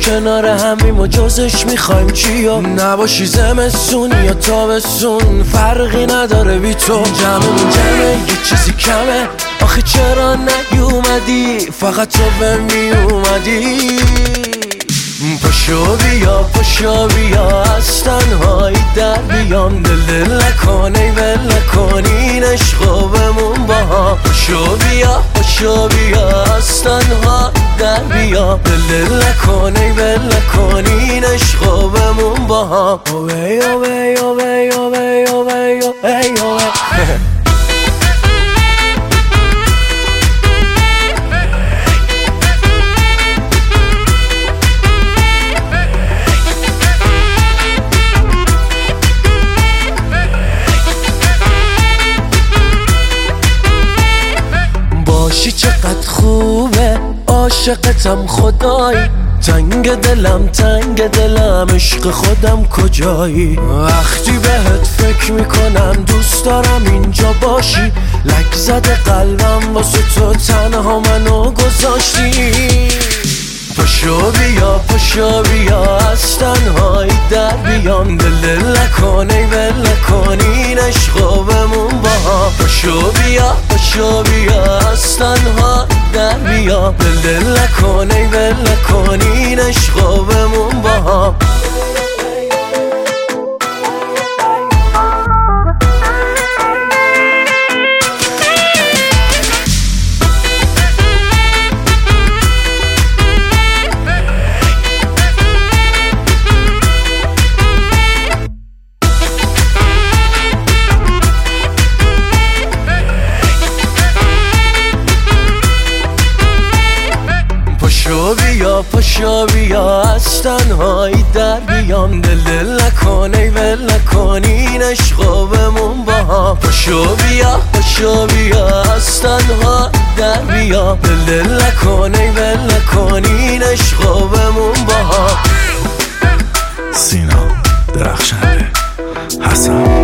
کنار همیم و جزش میخوایم چیا؟ نباشی زمستون یا تابستون فرقی نداره بی تو. جمعمون جمعه یه چیزی کمه، آخه چرا نیومدی؟ فقط تو به میومدی. پاشو بیا از تنهایی در بیام، دل نکنی ول نکنین عشقو بمون با هم. پاشو بیا از تنهایی در بیام، دل نکنی ول نکنین عشقو بمون با هم. باشی چقدر خوبه، عاشقتم خدایی. تنگ دلم عشق خودم کجایی؟ وقتی بهت فکر میکنم دوست دارم اینجا باشی. لک زده قلبم واسه تو تنها منو گذاشتی. پاشو بیا از تنهایی در بیام، دل نکنی ول نکنین عشقو بمون با هم. پاشو بیا از تنهایی در بیام، دل نکنی ول نکنین عشقو بمون با هم. پاشو بیا از تنهایی در بیام، دل نکنی ول نکنین عشقو بمون با هم. پاشو بیا از تنهایی در بیام، دل نکنی ول نکنین عشقو بمون با هم. سینا درخشنده حسن